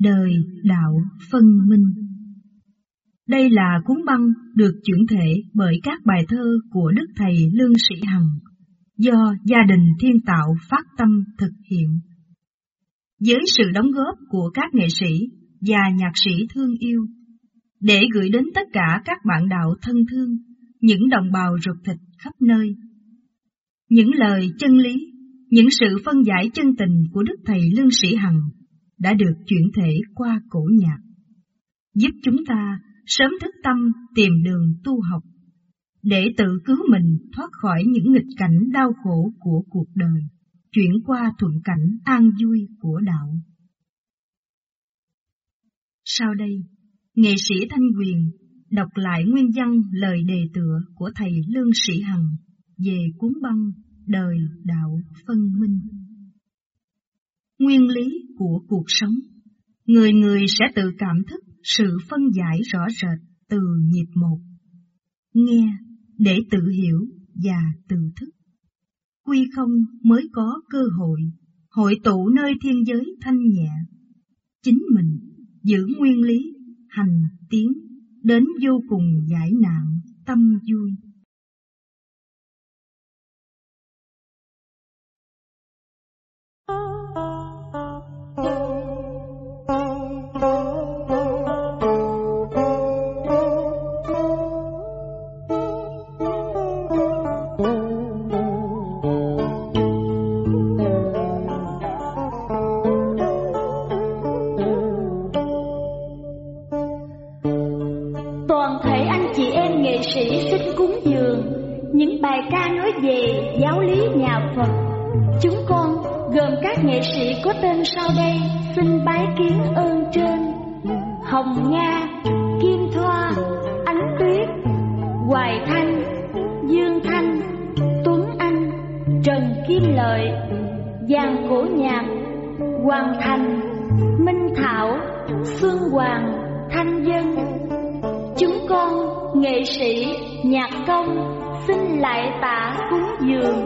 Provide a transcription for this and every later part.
đời đạo phân minh. Đây là cuốn băng được chuyển thể bởi các bài thơ của Đức Thầy Lương Sĩ Hằng, do Gia đình Thiên Tạo phát tâm thực hiện. Với sự đóng góp của các nghệ sĩ và nhạc sĩ thương yêu, để gửi đến tất cả các bạn đạo thân thương, những đồng bào ruột thịt khắp nơi. Những lời chân lý, những sự phân giải chân tình của Đức Thầy Lương Sĩ Hằng đã được chuyển thể qua cổ nhạc, giúp chúng ta sớm thức tâm tìm đường tu học, để tự cứu mình thoát khỏi những nghịch cảnh đau khổ của cuộc đời, chuyển qua thuận cảnh an vui của đạo. Sau đây, nghệ sĩ Thanh Quyền đọc lại nguyên văn lời đề tựa của Thầy Lương Sĩ Hằng về cuốn băng Đời đạo phân minh. Nguyên lý của cuộc sống, người người sẽ tự cảm thức sự phân giải rõ rệt từ nhịp một. Nghe để tự hiểu và tự thức. Quy không mới có cơ hội tụ nơi thiên giới thanh nhẹ. Chính mình giữ nguyên lý, hành tiến, đến vô cùng giải nạn, tâm vui. Giáo lý nhà Phật. Chúng con gồm các nghệ sĩ có tên sau đây xin bái kiến ơn trên: Hồng Nga, Kim Thoa, Ánh Tuyết, Hoài Thanh, Dương Thanh, Tuấn Anh, Trần Kim Lợi, Giang Cổ Nhạc, Hoàng Thành, Minh Thảo, Xuân Hoàng, Thanh Dân. Chúng con nghệ sĩ nhạc công xin lại tạ cúng dường.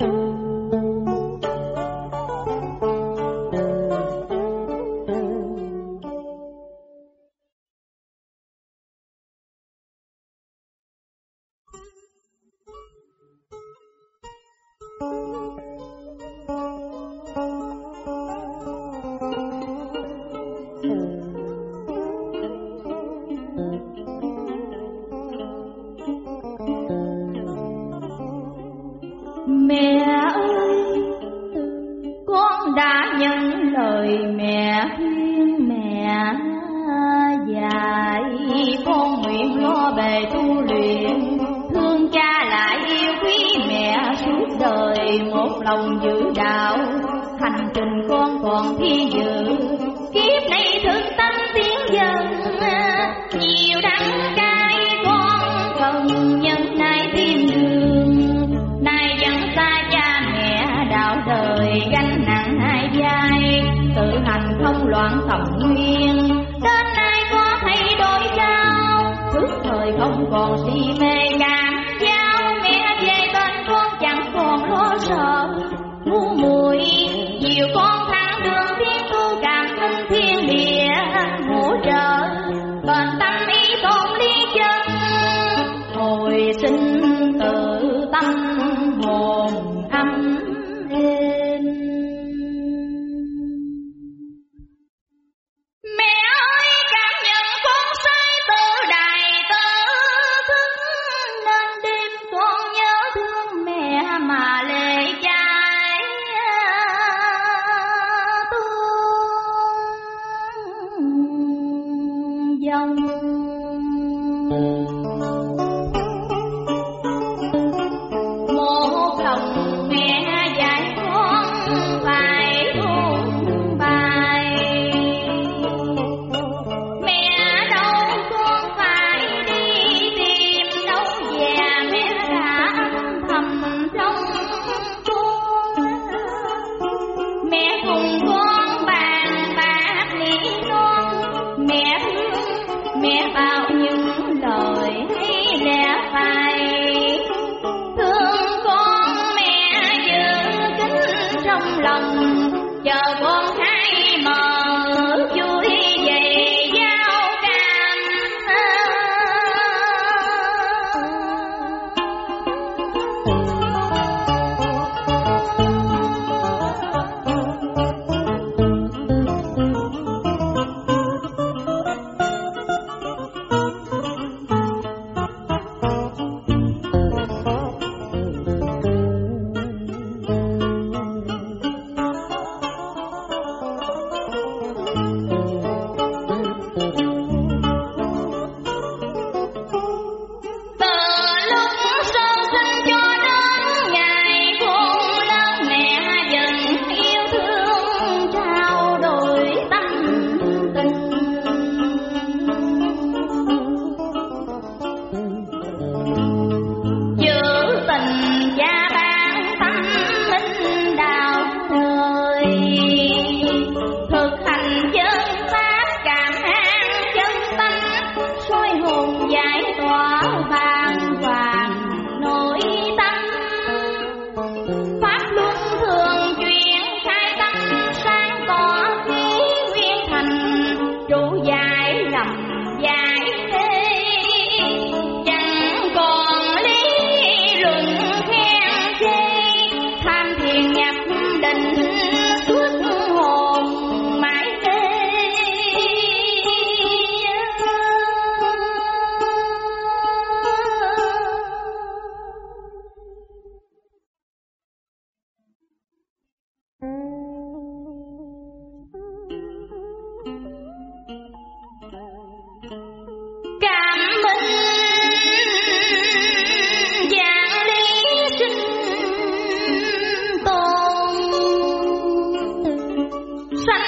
Mẹ ơi, con đã nhận lời mẹ khuyên, mẹ dạy con nguyện lo bề tu luyện, thương cha lại yêu quý mẹ suốt đời, một lòng giữ đạo. Hành trình con còn thi dự, kiếp này thực tâm tiến dần, nhiều đắng cay con cần nhân nay tìm đường. Nay vẫn xa cha mẹ đạo đời, gánh nặng hai vai, tự hành không loạn tầm nguyên. Đến nay có thay đổi sao, trước thời không còn si mê cảm giao. Mẹ về bên con chẳng còn lo sợ, ngu muội nhiều con thẳng đường thiên tu, cảm linh thiên địa hỗ trợ. Bền tâm ý tôn lý chân, hồi sinh tự tâm hồn âm êm. Mẹ ơi, cảm nhận con sai từ đại tự thức, nên đêm con nhớ thương mẹ mà lệ chai tuôn dòng. Một lòng mẹ dạy con phải ôn bài, mẹ đâu con phải đi tìm đâu về, mẹ đã âm thầm trong con. Mẹ cùng con bàn bạc lý non, mẹ thương mẹ bao những lời hay lẽ phải. Thương con mẹ giữ kín trong lòng, chờ con khai mở vui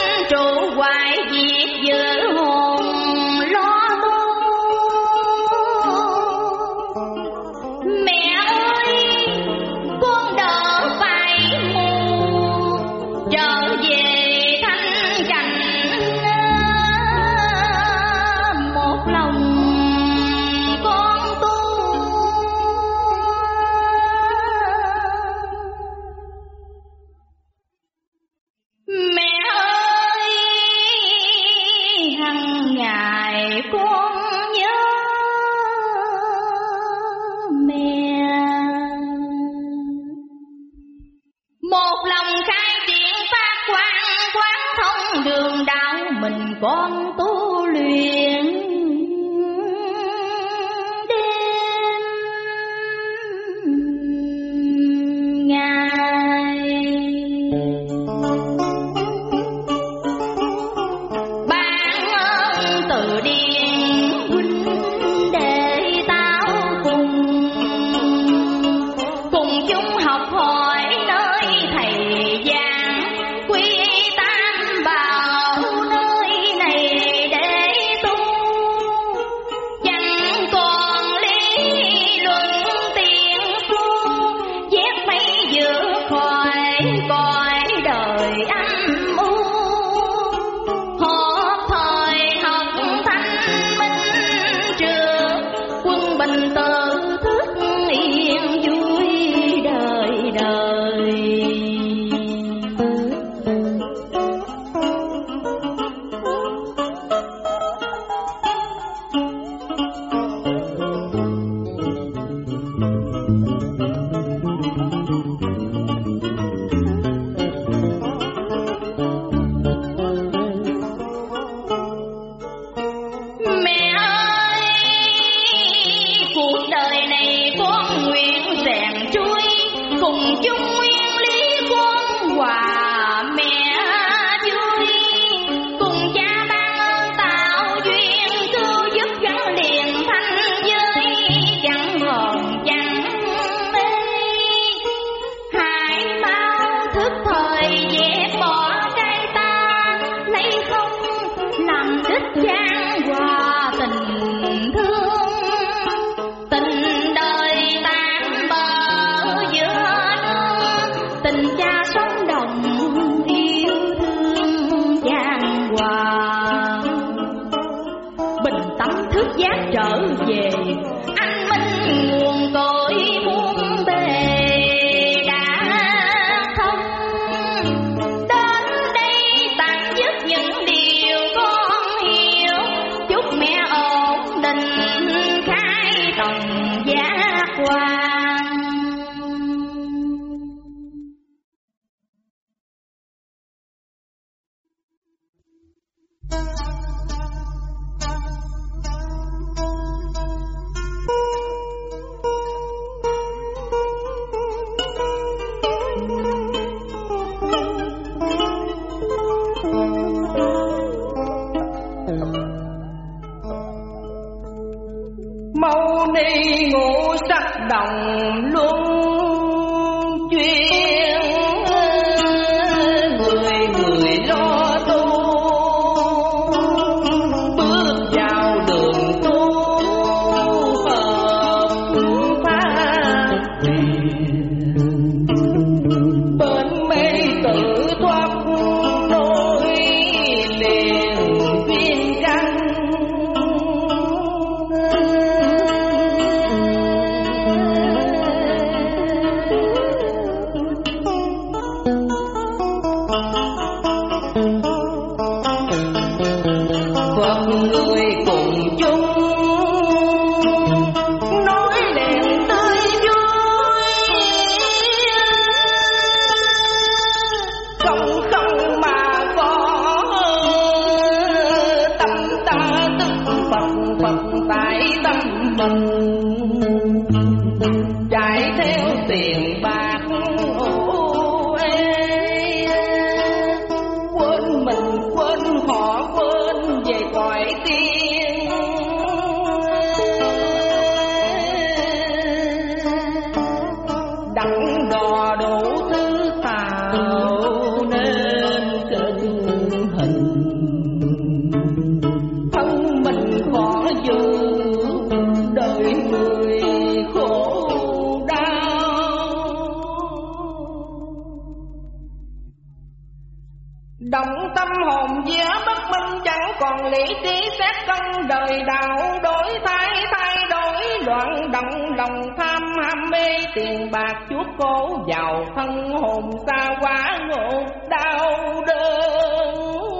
trụ hoài việc giữ hồn lo tu. Mẹ ơi con đỡ phải mù, trở về thanh cảnh một lòng con tu. Mẹ ơi hằng ngày con nhớ mẹ, một lòng khai triển phát quang quán thông đường đạo mình con tu luyện đêm ngày. Ban ơn từ điển huynh để tao cùng chúng học hỏi nơi thầy giảng, quy tam bảo nơi này để tu. Chẳng còn lý luận tiền phu, vét mây vượt khỏi cõi đời âm u. Họp thời học thanh minh trường, quân bình tự thức yên vui đời đời. Mẹ ơi cuộc đời này con nguyện rèn trui, cùng chung nguyên lý con hòa mẹ vui. Cùng cha ban ơn tạo duyên cứu giúp gắn liền thanh giới, chẳng hờn chẳng mê. Hãy mau thức thời dẹp bỏ cái ta, lấy không làm đích trang hòa tình thương. Tình đời tạm bỡ giữa nước, tình cha sống đồng yêu thương giang hòa. Bình tâm thức giác trở về, anh minh nguồn cội muôn bề đã thông. Đến đây tạm dứt những điều con hiểu, chúc mẹ ổn định khai tòng giác quan. Mâu ni ngũ sắc đồng luân chuyên, người người lo tu bước vào đường tu hợp phát triển. Bên mê tự thoát nối liền viên căn, Phật người cùng chung nói đèn tươi vui. Không không mà có tâm ta tức Phật Phật tại tâm mình, chạy theo tiền bạc ô ê, quên mình quên họ quên về cõi tiên. Đặng đò đủ thứ tạo nên cơn hình. Thân mình khó giữ đời người khổ đau, động tâm hồn vía bất minh, chẳng còn lý trí xét cân đời đạo, đổi thay đổi loạn động lòng tham ham mê tiền bạc chuốc cố vào thân hồn xa quá ngộ đau đớn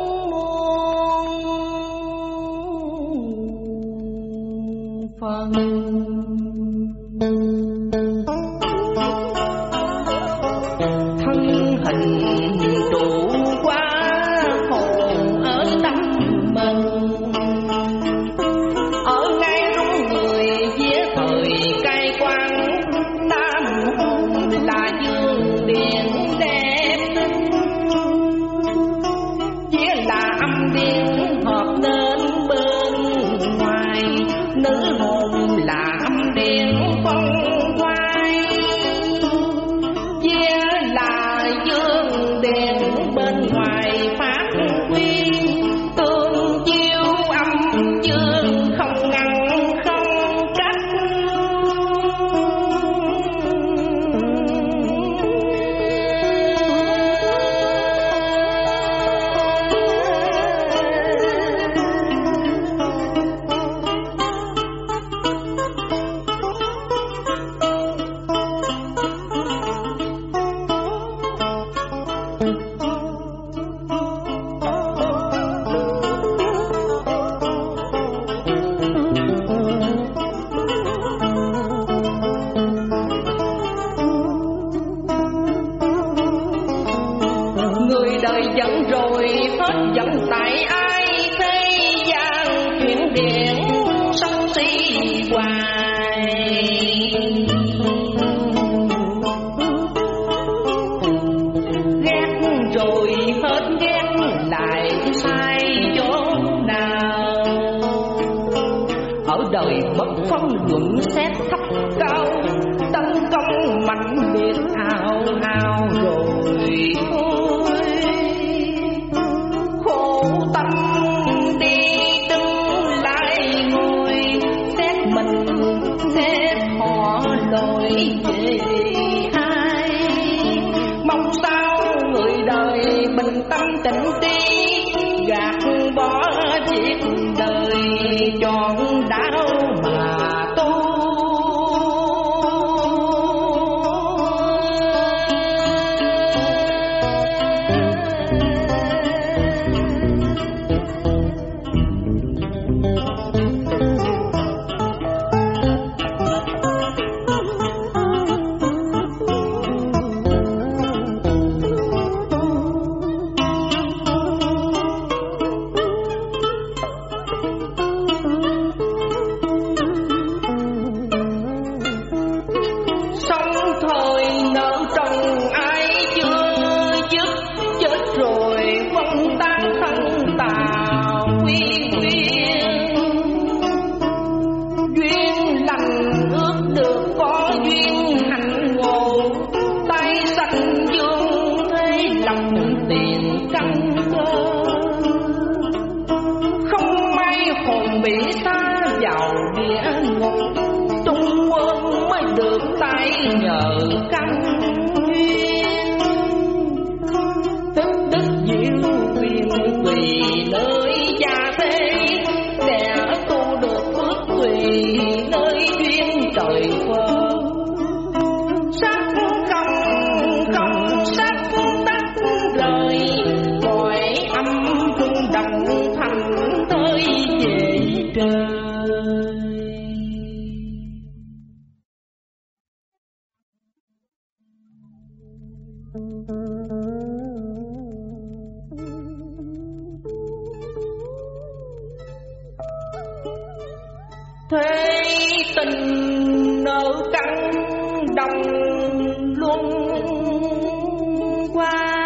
muôn phần. Thân hình trụ quá hồn ở tâm mình, ở ngay rung người vía thời cai quan, tam hồn là dương điện đẹp tinh, vía là âm điện hợp nên bên ngoài, nữ hồn là âm điện phân quay, vía là dương điện bên ngoài phát huy, tương chiêu âm dương không ngăn không cách. Người đời giận rồi hết giận tại ai, thế gian chuyển điện sân si hoài. Ghét rồi hết ghét lại sai chỗ nào, ở đời bất phân luận xét thấp cao, tấn công mạnh liệt ào ào rồi thôi. Khổ tâm đi đứng lại ngồi, xét mình xét họ lỗi về ai. Mong sao người đời bình tâm tĩnh tí, gạt bỏ chuyện đời chọn đạo mà tu. Bị xa vào địa ngục, tung quân mới được tay nhờ căn duyên. Tức đức diệu quyền quỳ nơi gia thế, để tu được phước quỳ nơi duyên trời phơ. Sắc không sắc tắt rời, mọi âm rung động thành tới về trời. Thế tình nợ căn đồng luân qua,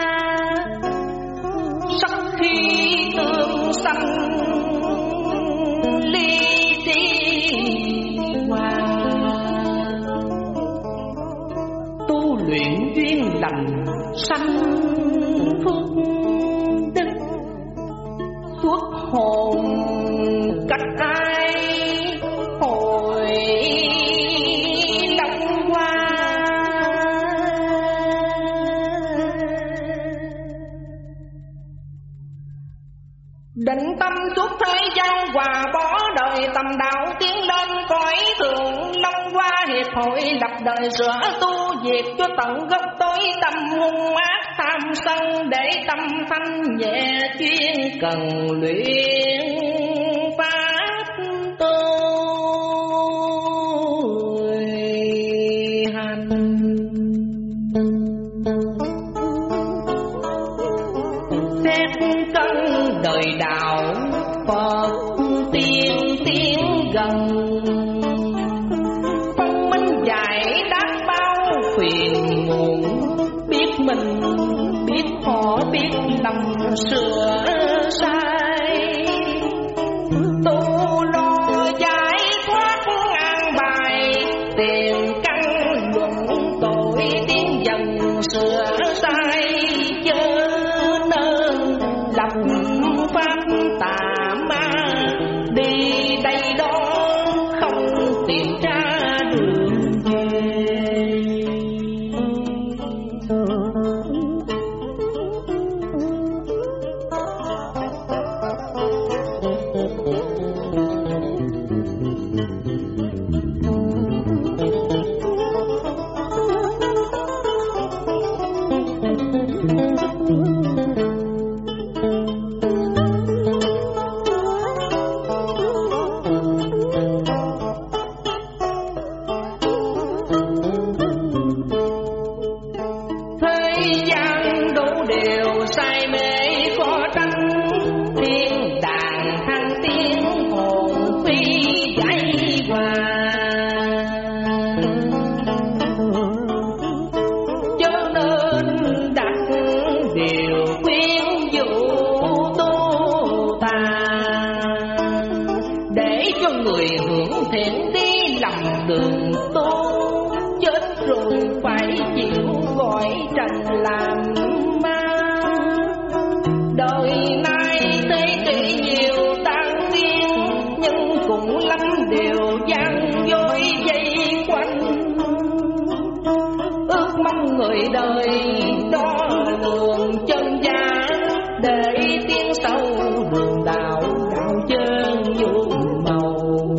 sắc khi tương sanh ly tri hòa. Tu luyện duyên lành sanh phước đức, thuốc hồn cách ai hồi đông qua. Định tâm suốt thế gian hòa bỏ đời, tầm đạo tiến lên cõi thường long qua. Hiệp hội lập đời sửa tu diệt cho tận gốc tối tâm hung ác tham sân, để tâm thanh nhẹ chuyên cần luyện pháp tu hành. Xét cân đời đạo Phật tiên tiến gần, phân minh giải đáp bao phiền muộn. Biết mình biết họ biết lầm sửa sai, tu lo giải thoát an bài. Tiền căn luận tội tiến dần sửa sai, chớ nên lập pháp tà ma. Đi đây đó không tìm ra đường về. Người đời đó luồng chân giá, để tiến sâu đường đạo đạo chân nhuộm màu.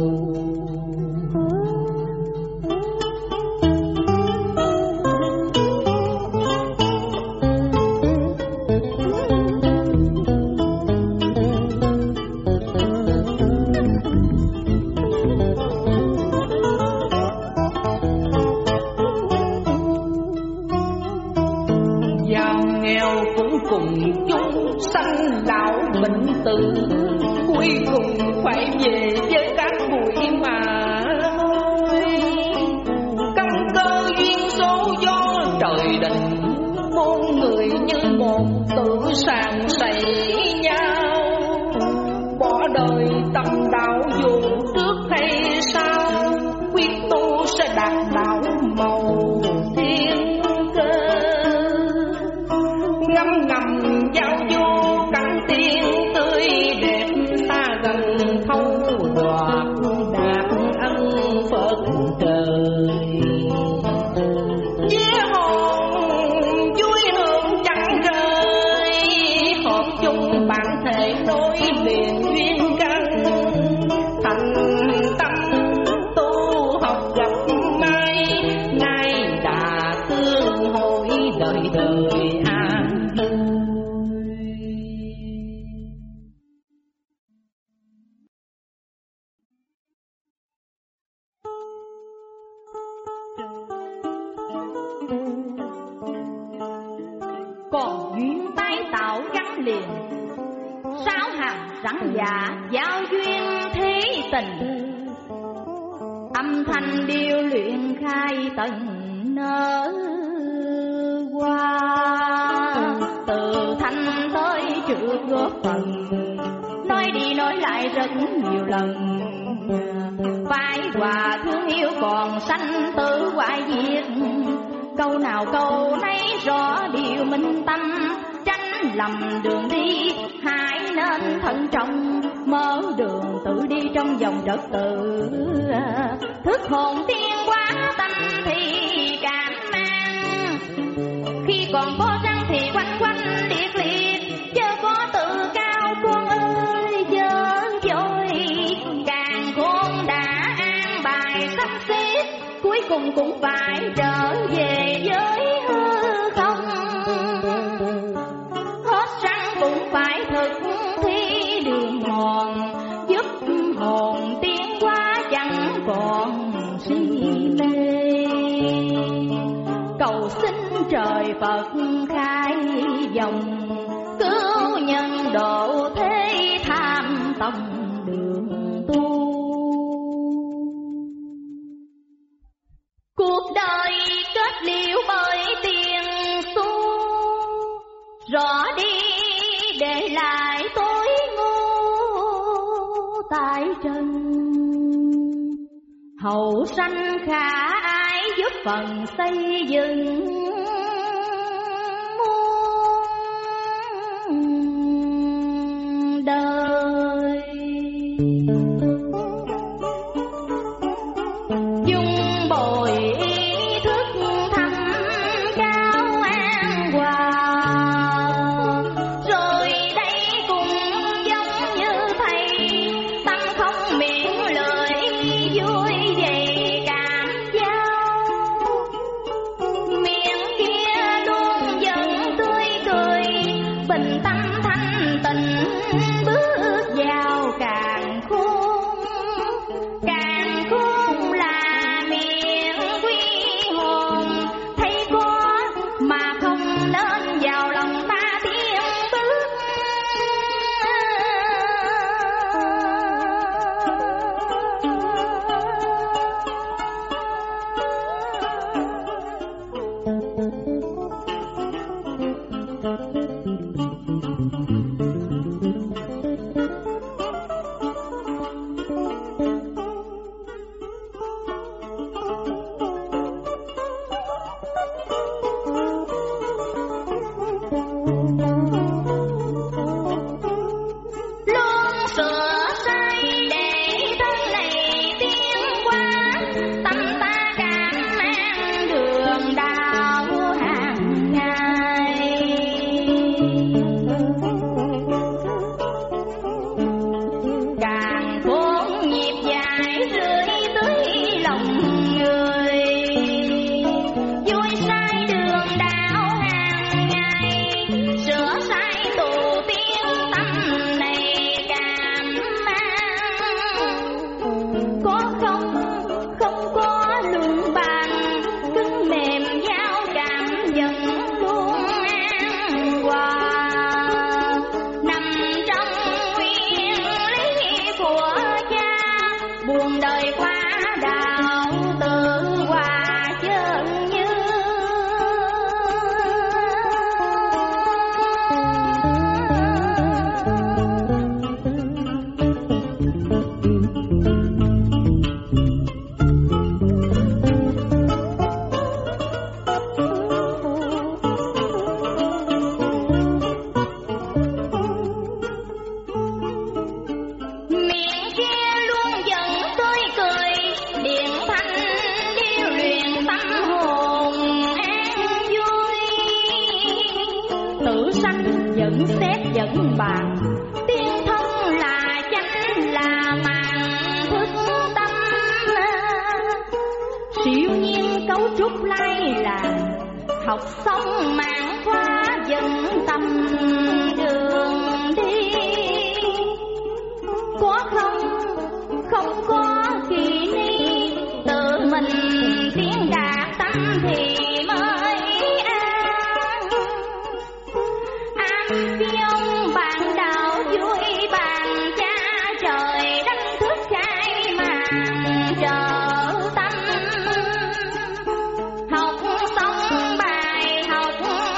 Cùng chung sanh lão bệnh tử, cuối cùng phải về với các bụi mà thôi. Căn cơ duyên số do trời định, muôn người như một tự sàng sảy nhau. Bỏ đời tâm đạo dù trước hay sau, quyết tu sẽ đạt đạo màu thiên cơ. Ngâm ngầm giao vô cảnh tiên tươi đẹp, ta gần thâu đoạt đạt ân Phật trời. Vía hồn vui hương chẳng rơi, họp chung bản thể nối liền duyên căn. Thành tâm tu học gặp mai, nay đã tương hội đời đời an. Còn duyên tái tạo gắn liền, sao hàng rắn dạ giao duyên thế tình. Âm thanh điêu luyện khai tận nở qua, từ thanh tới trượt góp phần, nói đi nói lại rất nhiều lần. Phải hòa thương yêu còn sanh tử hoại diệt, câu nào câu nấy rõ điều minh tâm. Tranh lầm đường đi, hãy nên thận trọng, mở đường tự đi trong dòng trật tự. Thức hồn tiên hóa tâm thì cảm mang, khi còn có răng thì quanh quanh liệt liệt, chớ có tự cao con ơi dơ dối. Càng khôn đã an bài sắp xếp, cuối cùng cũng phải trở về với hư không. Hết răng cũng phải thực thi đường mòn, giúp hồn tiến hóa chẳng còn si mê. Cầu xin trời Phật khai dòng, cứu nhân độ thế tham tâm đường tu. Cuộc đời kết liễu bởi tiền xu, rõ đi để lại tối ngu tại trần. Hậu sanh khả ái giúp phần xây dựng muôn đời. Dung bồi ý thức thâm cao an hòa, rồi đây cũng giống như thầy, tâm không miệng lời vui vậy cảm giao. Miệng kia luôn vẫn tươi cười, bình tâm thanh tịnh bước vào càng khôn. Càng khôn là miệng quy hồn, thấy có mà không nên vào lòng ta tiến bước. Luôn sửa sai để thân này tiến qua, tâm ta cảm mang đường đạo hàng ngày. Càng cuốn nhịp dài rơi tới lòng người, vui sai đường đạo hàng ngày, sửa sai tu tiến tâm này cảm mang. Có không có luận bàn, cứng mềm giao cảm nhận luôn an hòa, nằm trong nguyên lý của cha. Buồn đời qua đạo tự hòa chân như. Miệng kia luôn vẫn tươi cười, điện thanh điêu luyện tâm hồn an vui. Tự sanh vẫn xét vẫn bàn, tiên thông là chánh là màn thức tâm. Siêu nhiên cấu trúc lai làng, học xong mạng khoa dẫn tâm đường đi. Có không có kỳ ni, tự mình tiến đạt tâm thì mới an. An khi ông bạn đạo vui bàn cha, trời đánh thức khai màn trợ tâm. Học xong bài học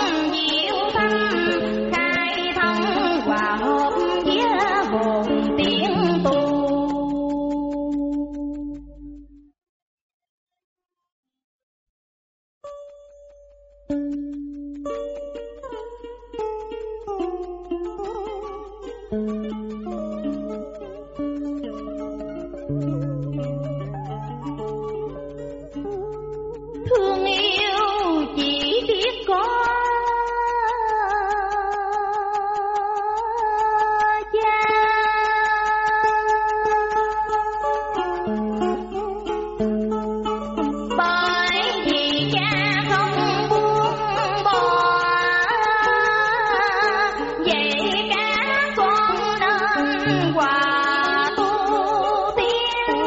Thương yêu chỉ biết có cha, bởi vì cha không buông bỏ, vậy cả con nên hòa tu tiến,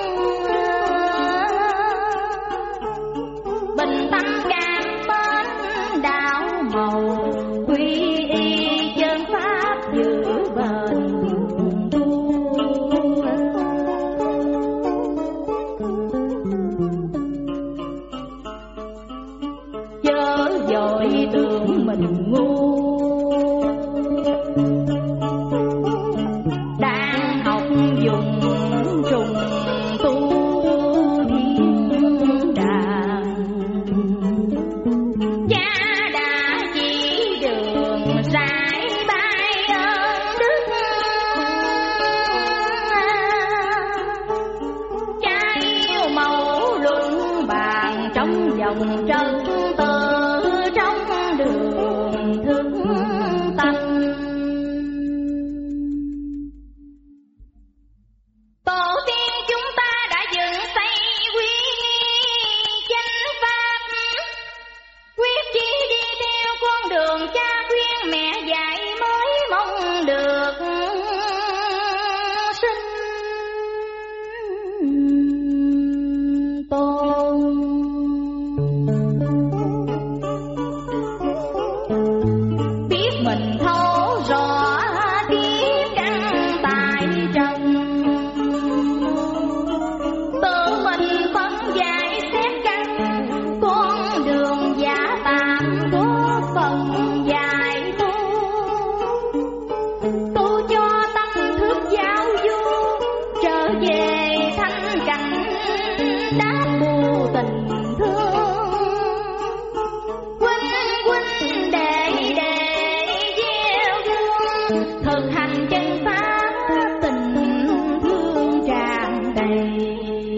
bình tâm cảm mến đạo màu, quy y chân pháp giữ bền tu. Chớ vội tưởng mình ngu, đang học dùng trùng tu thiên đàng. Cha đã chỉ đường rải bài ơn đức, cha yêu mẫu luận bàn trong dòng trật tự, trong đường thức tâm. Tổ tiên chúng ta đã dựng xây quy chánh pháp, quyết chí đi theo con đường cha khuyên mẹ dạy, mới mong được sinh tồn. Biết mình thấu rõ kiếp căn tại trần, tự mình phân giải xét căn, con đường giả tạm góp phần giải tu. Tu cho tâm thức giáo du, trở về thanh cảnh đáp bù tình thương. Huynh huynh đệ gieo gương, thực hành chân pháp tình thương tràn đầy.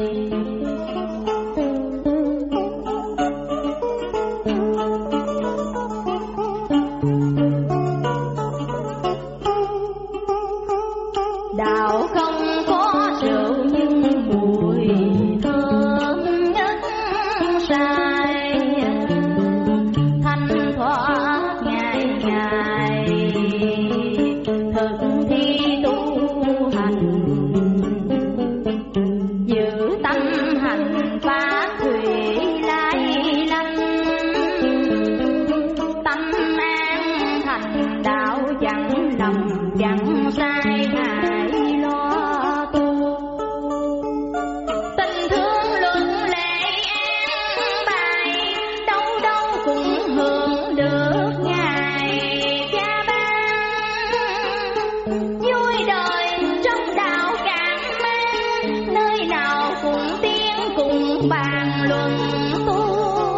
Đạo không có rượu nhưng mùi thơm nhất say, thanh thoát ngày ngày thực thi tu hành, giữ tâm hành pháp thủy lai lanh. Tâm an thành đạo chẳng lầm chẳng sai ngại lo tu. Tình thương luận lệ an bài, đâu đâu cũng hưởng được ngài cha ban. Vui đời trong đạo cảm mang, nơi nào cũng tiến cùng bàn luận tu.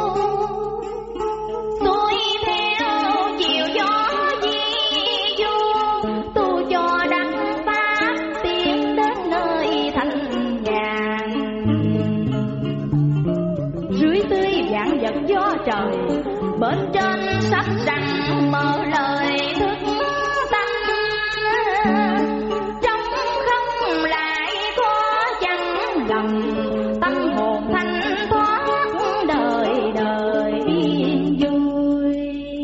Tôi theo chiều gió di du, tu cho đắc pháp tiến đến nơi thanh nhàn. Dưới tươi vạn vật gió trời, bên trên sắp rằng mở lời thức tâm. Trong không lại có chẳng lầm, tâm hồn thanh thoát đời đời yên vui.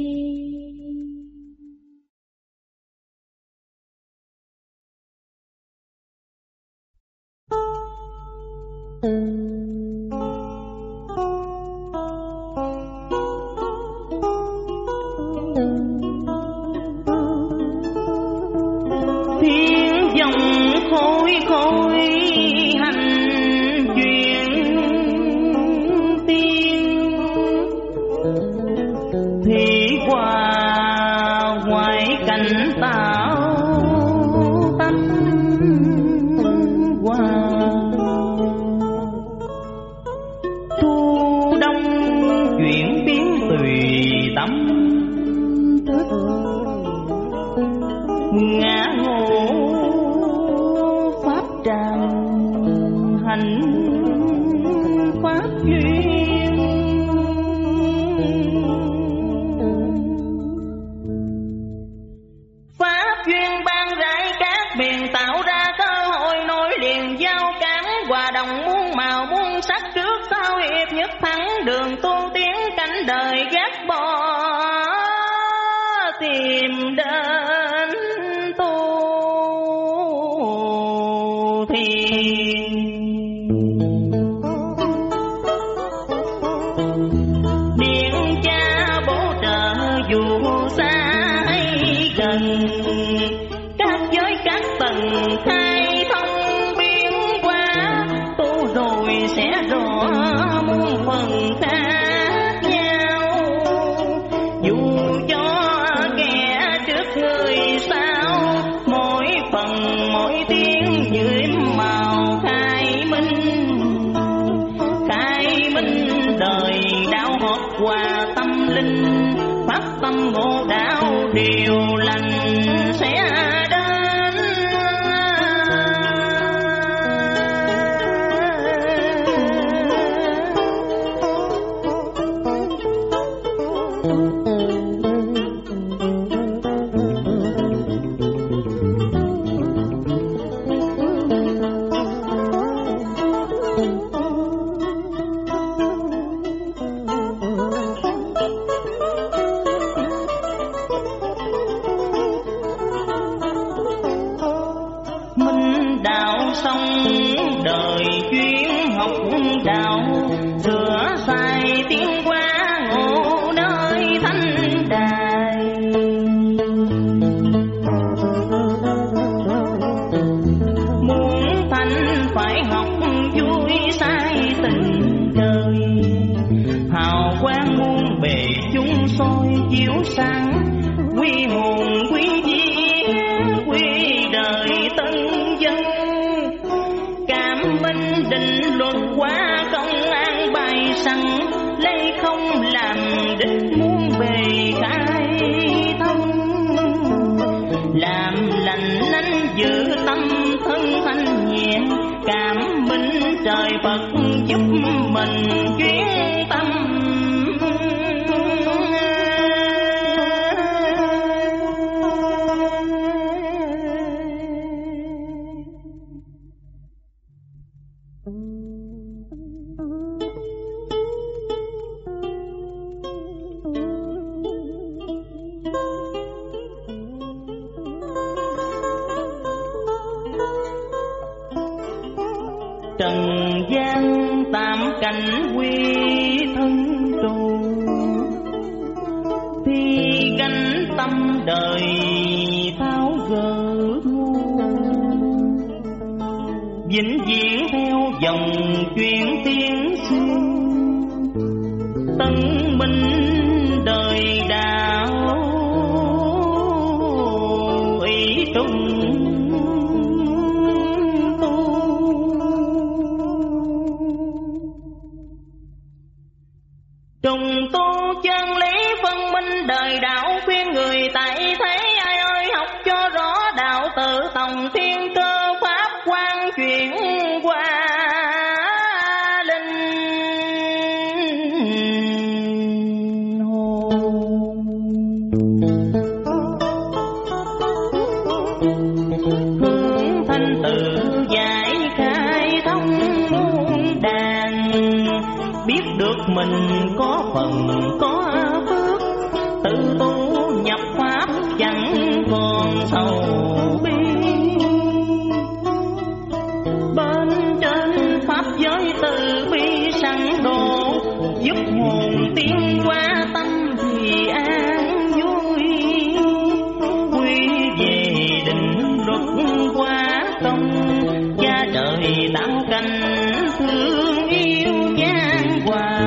Thiên dòng khôi khôi hành chuyện tiên, thì qua ngoài cảnh tạo tâm qua. Thu đông chuyển biến tùy tâm thức, ngã ngộ tràn hành pháp duyên. Pháp duyên ban rải các miền tạo ra cơ hội nối liền giao cản, hòa đồng muôn màu muôn sắc, trước sau hiệp nhất thắng, đường tu tiến cảnh đời gác bỏ tìm đến tu thiền. Điện cha bố trợ dù xa hay gần, các giới các tầng khai thông biến hóa, tu rồi sẽ rõ muôn phần khác nhau. Dù cho kẻ trước người sau, mỗi phần mỗi tiếng nhuộm màu khai minh đời đạo hợp hòa tâm linh, phát tâm ngộ đạo điều lành sẽ đến. Đời chuyên học đạo, sửa sai tiến hóa ngộ nơi thanh đài. Muốn thành phải học vui sai tình đời, hào quang muôn bề chúng soi chiếu sáng, quy hồn quy vía quy đời tân dân. Minh định luật quá công an bài sẵn, lấy không làm đích muôn bề khai thông. Làm lành lánh giữ tâm thân thanh nhẹ, cảm minh trời Phật giúp mình chuyên tâm. Trần gian tam cảnh quy thân trù, thì gánh tâm đời tháo gỡ ngu. Vĩnh viễn theo dòng chuyện tiên xưa, tân minh đời đạo ý trung. Trùng tu chân lý phân minh đời đạo, khuyên người tại thế ai ơi học cho rõ đạo, tự tòng thiên cơ pháp quan chuyển qua linh hồn. Hướng thanh tự giải khai thông muôn đàn, biết được mình có phần có phước, tự tu nhập pháp chẳng còn sầu bi. Bên trên pháp giới từ bi sẵn độ, giúp hồn tiến qua tâm thì an vui. Quy về định luật qua công, gia đời tạo cảnh thương yêu gian hòa.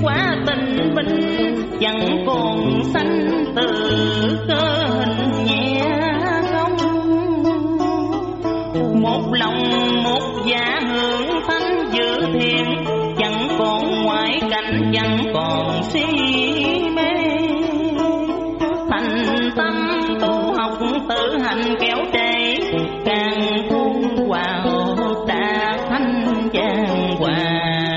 quá tình binh, chẳng còn sanh từ cơ hình nhẹ không. Một lòng một dạ hưởng thánh giữ thiện, chẳng còn ngoại cảnh, chẳng còn si mê. Thành tâm tu học tự hành kéo trễ, càng tu vào đã thanh trang hòa.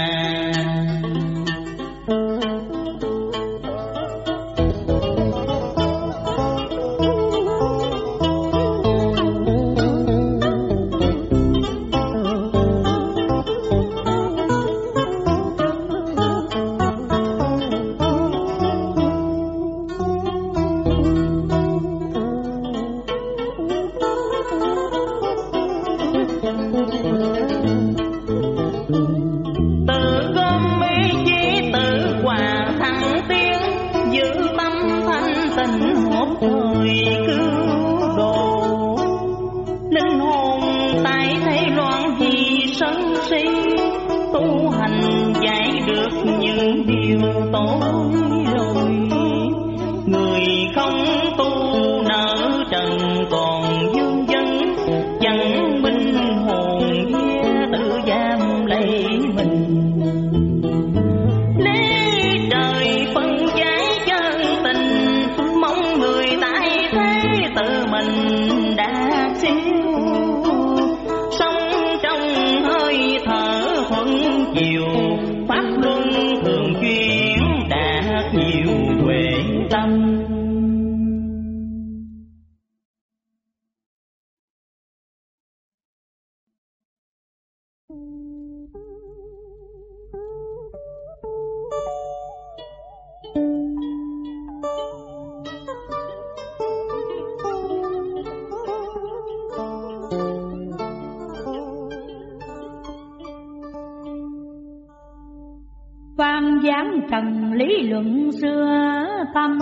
Quan giảng trần lý luận xưa tâm,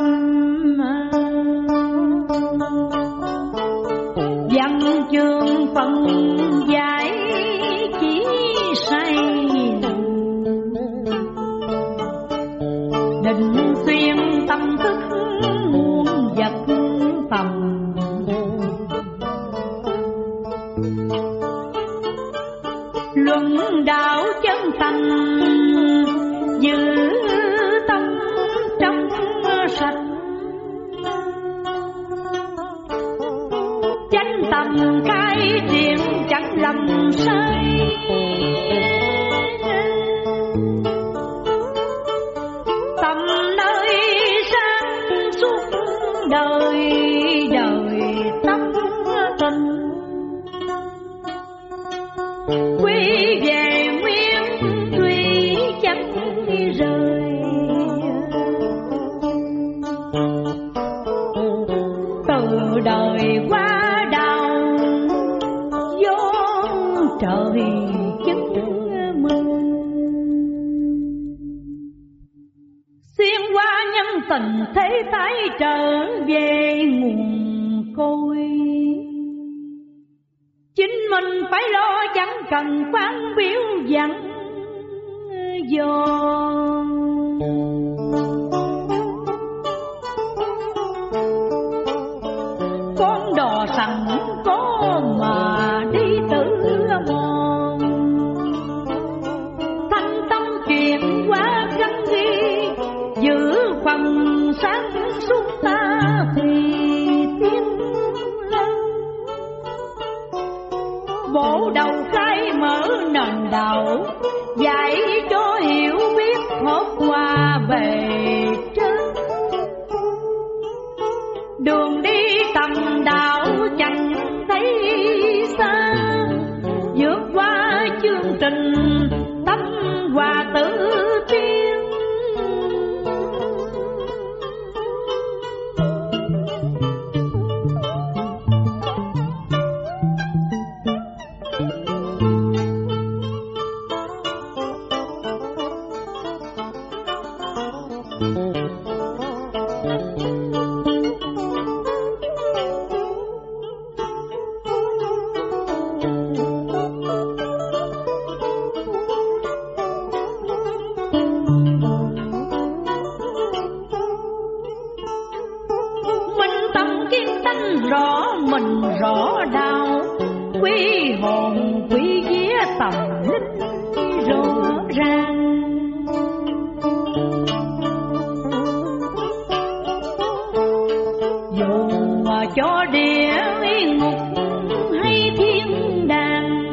văn chương phân giải chỉ sai, định xuyên tâm thức muôn vật tầm. Luận đạo chân thành giữ tâm trong sạch, chánh tầm khai triển chẳng lầm sai. Tầm nơi sáng suốt đời đời tâm tình, quy về nguyên thủy chẳng rời. Từ đời qua đạo vô trời chứng mừng, xuyên qua nhân tình thế tái trở về nguồn cội. Chính mình phải lo chẳng cần quán biểu dặn dò. Con đò sẵn có mà đi tự mòn, thanh tâm chuyện quá gắn ghi, giữ phần sáng suốt ta thì tiến lên. Bộ đầu khai mở nền đạo, dạy cho hiểu biết hốt qua về trên. Đường đi tầm đạo chẳng thấy xa, vượt qua chương trình tâm hòa tự tiên. rõ đạo, quý hồn quý vía tầm linh rõ ràng. Dù cho địa ngục hay thiên đàng,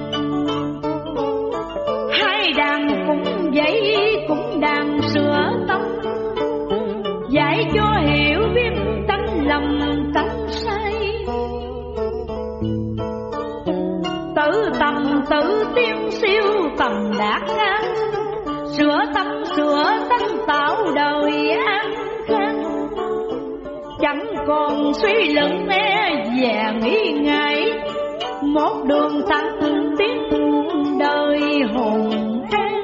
hai đàn cũng vậy, cũng đàn sửa tâm, dạy cho hiểu biết tánh lầm tánh sai. Tự tầm tự tiên siêu tầm đạt ngang, sửa tâm sửa tánh tạo đời an khang. Chẳng còn suy luận e về nghĩ ngại, một đường thẳng tiến đời hồn an.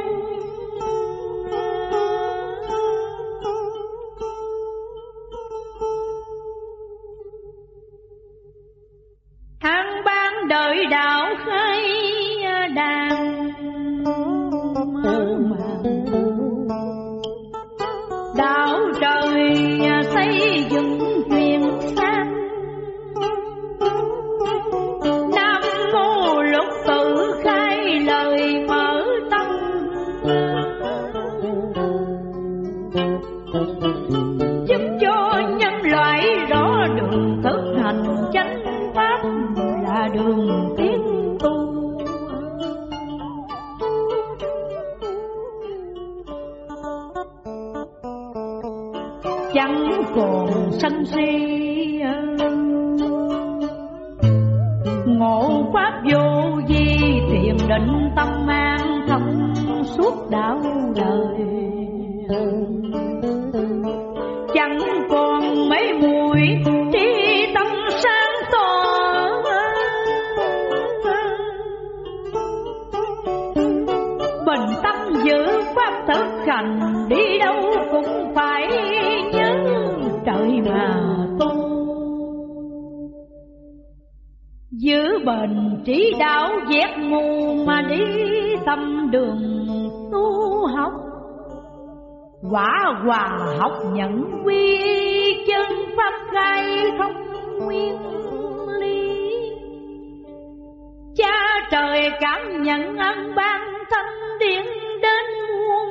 An ban đời đạo khai đàn, đạo trời xây dựng truyền sang. Nam mô lục tự khai lời mở tâm, giúp cho nhân loại rõ đường thực hành chánh pháp là đường tiến tu. Chẳng còn sân si ngộ pháp vô vi, thiền định tâm an thông suốt đạo đời. Chẳng còn mấy mùi trí tâm sáng tỏ, bình tâm giữ pháp thực hành, đi đâu cũng phải nhớ trời mà tu. Giữ bền trí đạo vét mù mà đi tâm đường tu học. Quả hòa học nhận quy chân pháp khai thông nguyên lý. Cha trời cảm nhận ân ban thanh điển đến muôn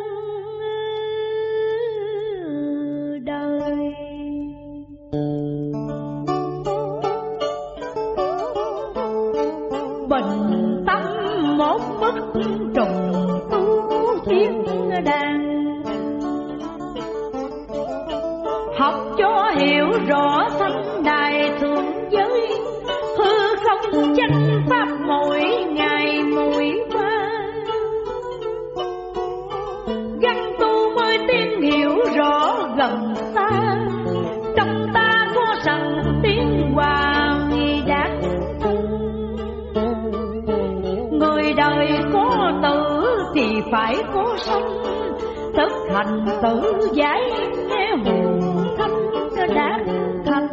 đời. Bình tâm một bức trùng tu thiên đàng, học cho hiểu rõ thanh đài thượng giới, hư không chánh pháp mỗi ngày mỗi qua. Gắn tu mới tiên hiểu rõ gần xa, trong ta có sẵn tiếng hòa nghi đạt. Người đời có tử thì phải có sống, thực hành tự giải nghe hồn thanh đạt thành.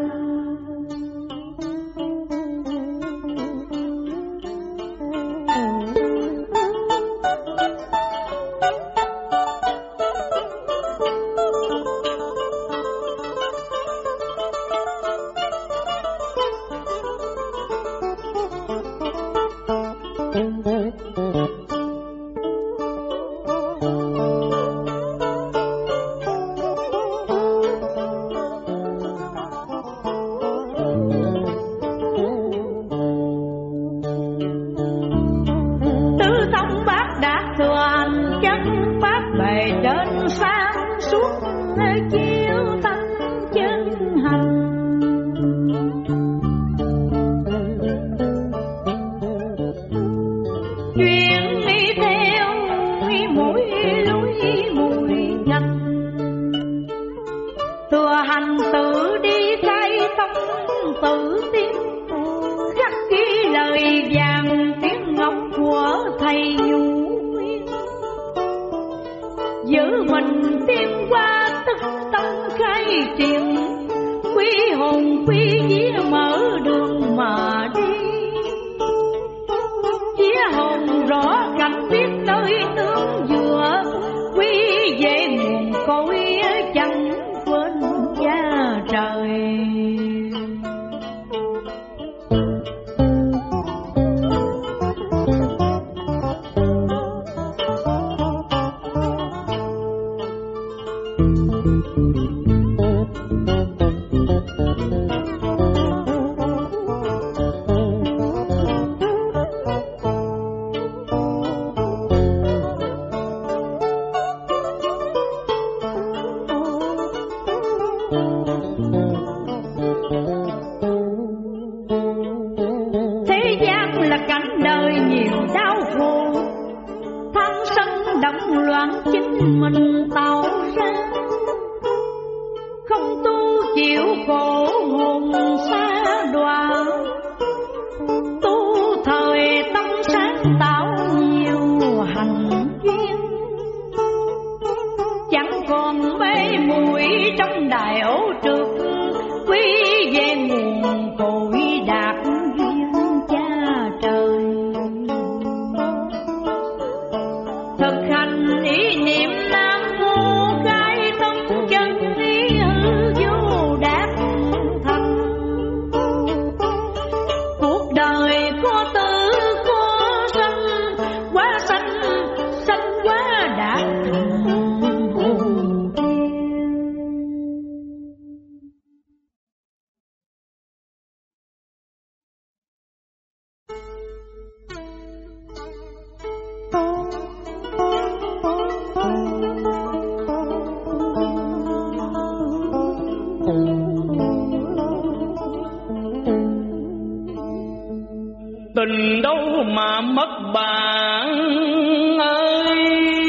Tình đâu mà mất bạn ơi,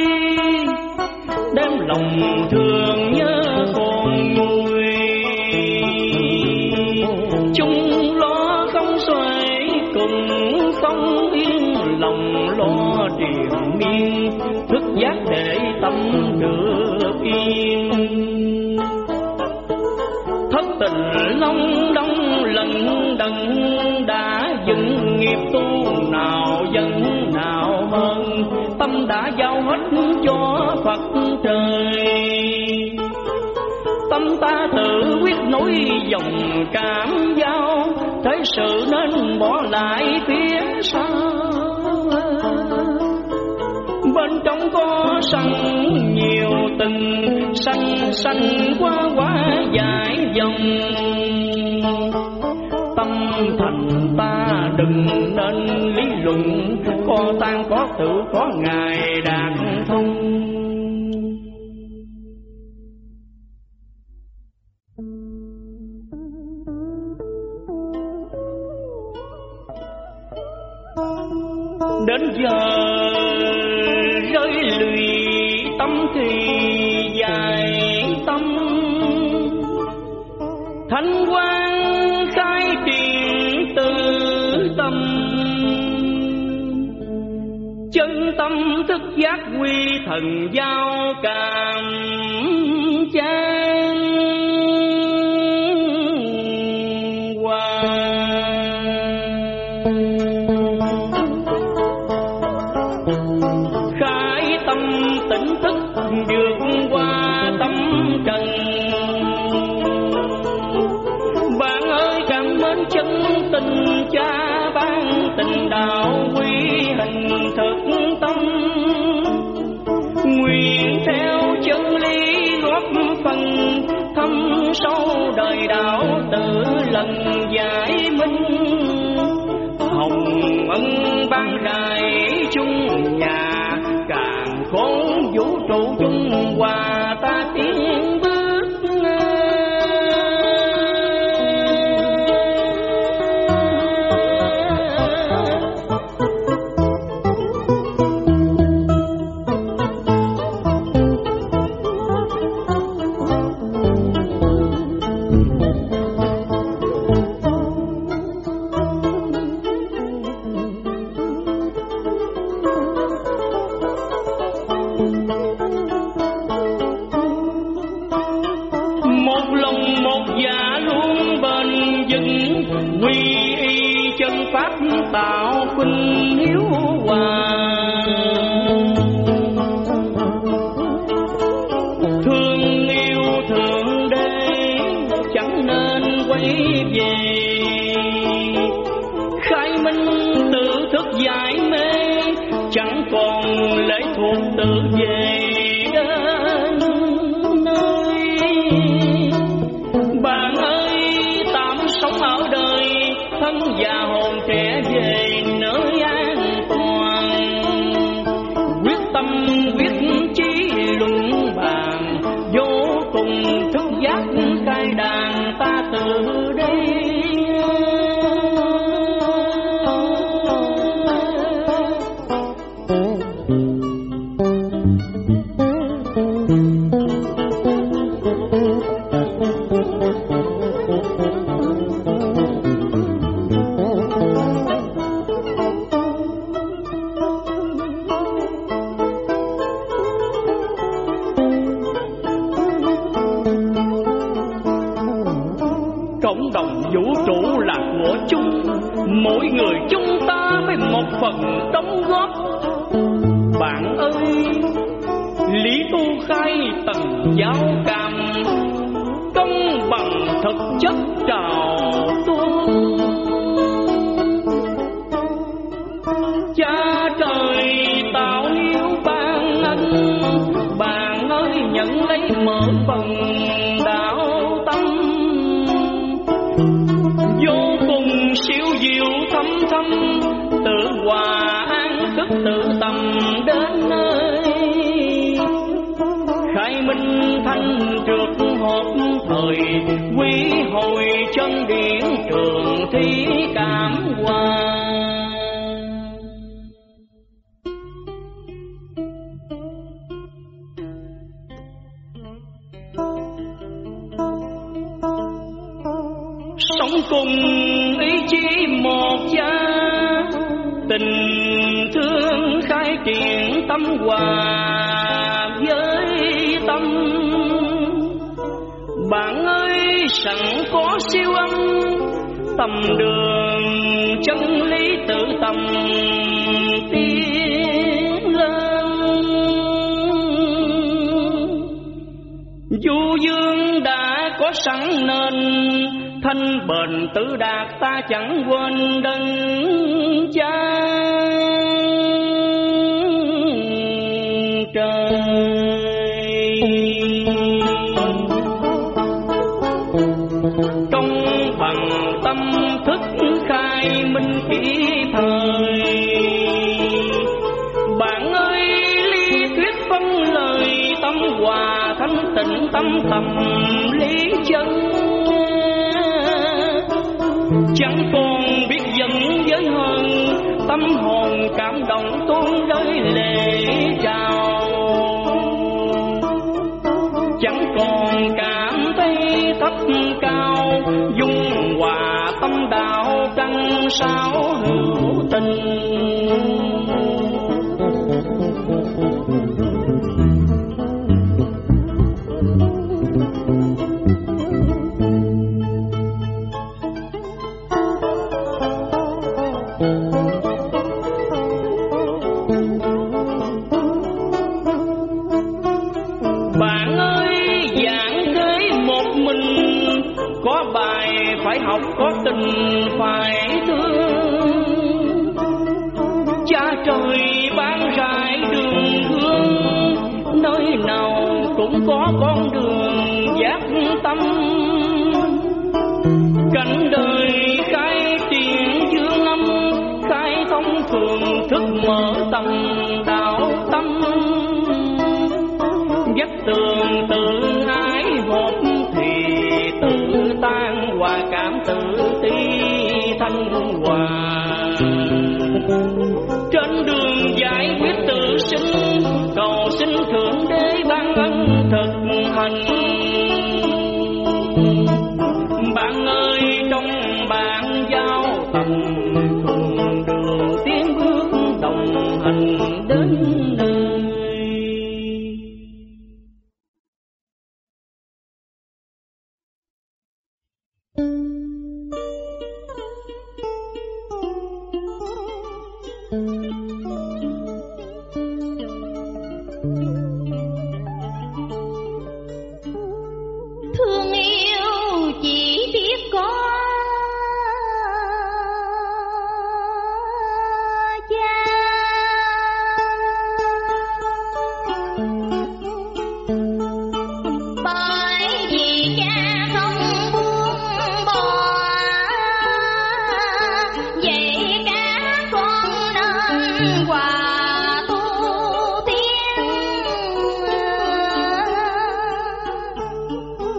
đem lòng thương nhớ còn nguôi. Chung lo không xuể cùng không yên, lòng lo triền miên, thức giác để tâm được yên. Thất tình long đong lần đần đã dựng nghiệp tu, nào dân nào mơn tâm đã giao hết cho Phật trời. Tâm ta tự quyết nối dòng cảm giao, thế sự nên bỏ lại phía sau. Bên trong có sân nhiều tình, sanh sanh quá quá dài dòng. Tâm thành ta đừng nên lý luận, có tan có tự có ngài đạt thông. Đến giờ rơi lụy tâm thì dài tâm, thanh quan khai triển tự tâm. Chân tâm thức giác quy thần giao cảm chan qua. Khai tâm tỉnh thức vượt qua tâm trần. Bạn ơi cảm mến chân tình cha ban tình đạo quy hình thực tâm. Nguyện theo chân lý góp phần thâm sâu đời đạo tự lần giải minh. Hồng ân ban rải chung nhà, càng khốn vũ trụ chung hòa ta tiến bước. Một lòng một dạ luôn bền vững, quy y chân pháp tạo khuynh hiếu hòa. Thương yêu thượng đế chẳng nên quay về, khai minh tự thức giải mê chẳng còn lệ thuộc tự về đến nơi. Bạn ơi tạm sống ở đời, thân già hồn trẻ về nơi an toàn. Quyết tâm quyết chí luận bàn, vô cùng thức giác cai đàn ta từ đây. Cộng đồng vũ trụ là của chung, mỗi người chúng ta với một phần đóng góp. Bạn ơi, lý tu khai tầng giáo cảm, công bằng thực chất trào tuôn. Cha trời tạo hiếu ban ân, bạn ơi nhận lấy mở phần đạo tâm. Vô cùng siêu diệu thâm thâm, tự hòa an thức tự tầm đến nơi. Khai minh thanh trượt hộp thời, quý hồi chân điển trường thi cảm hoa. Sống cùng ý chí một cha, tình thương khai triển tâm hòa với tâm. Bạn ơi sẵn có siêu âm, tầm đường chân lý tự tầm tiến lên. Du dương đã có sẵn nên, thanh bền tự đạt ta chẳng quên đấng cha trời. Công bằng tâm thức khai minh kỹ thời. Bạn ơi lý thuyết phân lời, tâm hòa thanh tịnh tâm tầm lý chân. Chẳng còn biết dẫn với hơn, tâm hồn cảm động tuôn rơi lệ trào. Chẳng còn cảm thấy thấp cao, dung hòa tâm đạo căn sao hữu tình. Bạn ơi giảng thế một mình, có bài phải học, có tình phải thương. Cha trời ban rải đường hướng, nơi nào cũng có con đường giác tâm. Cảnh đời khai triển dương âm, khai thông thường thức mở tầm đạo tâm. Vách tường tự ái hộp thì tự tan, hòa cảm tự ti thanh hòa. Trên đường giải quyết tự sinh, cầu xin thượng đế ban ân thực hành. Bạn ơi trong bạn giao tầm, cùng đường tiến bước đồng hành đến nơi.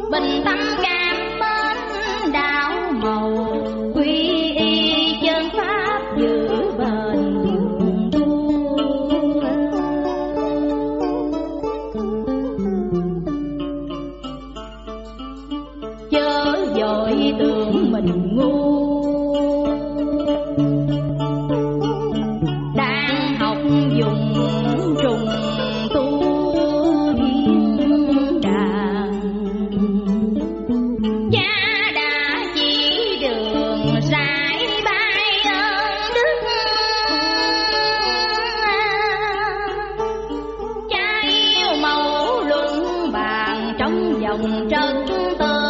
bình tâm cảm mến đạo màu, quy y chân pháp giữ bền tu. Chớ vội tưởng mình ngu, đang học dùng trùng tu thiên đàng. Cha đã chỉ đường rải bài ơn đức, cha yêu mẫu luân bàn trong vòng trật tự.